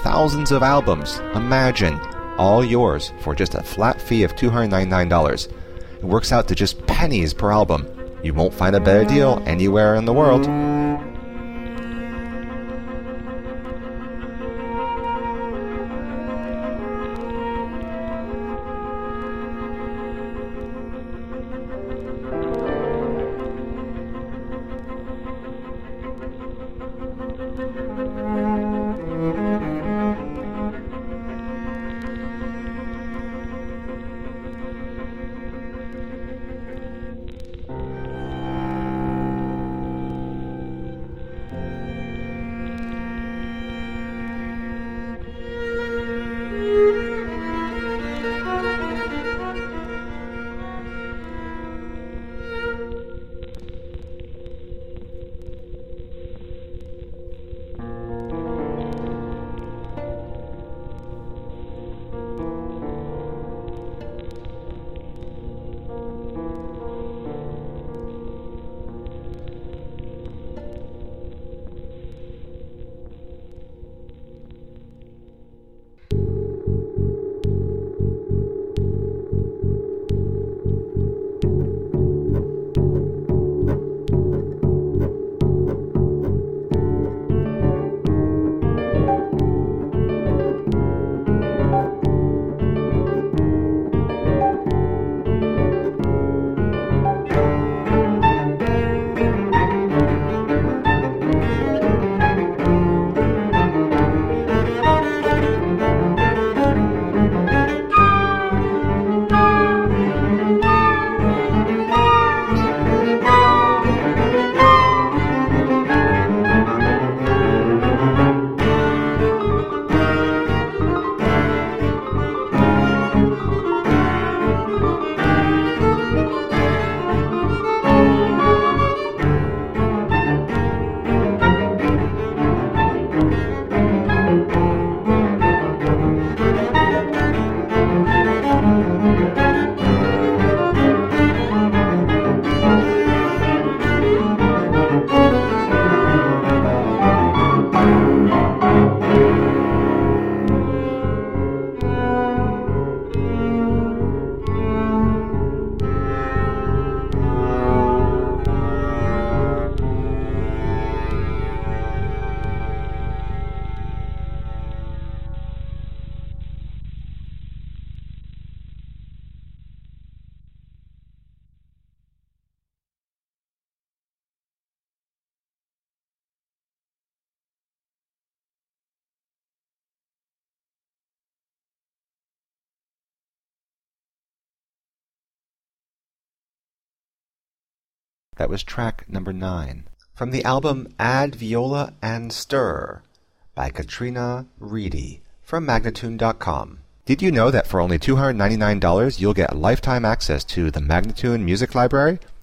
thousands of albums. Imagine, all yours for just a flat fee of $299. It works out to just pennies per album. You won't find a better deal anywhere in the world. That was track number 9 from the album Add Viola and Stir by Katrina Reedy from Magnatune.com. Did you know that for only $299 you'll get lifetime access to the Magnatune Music Library?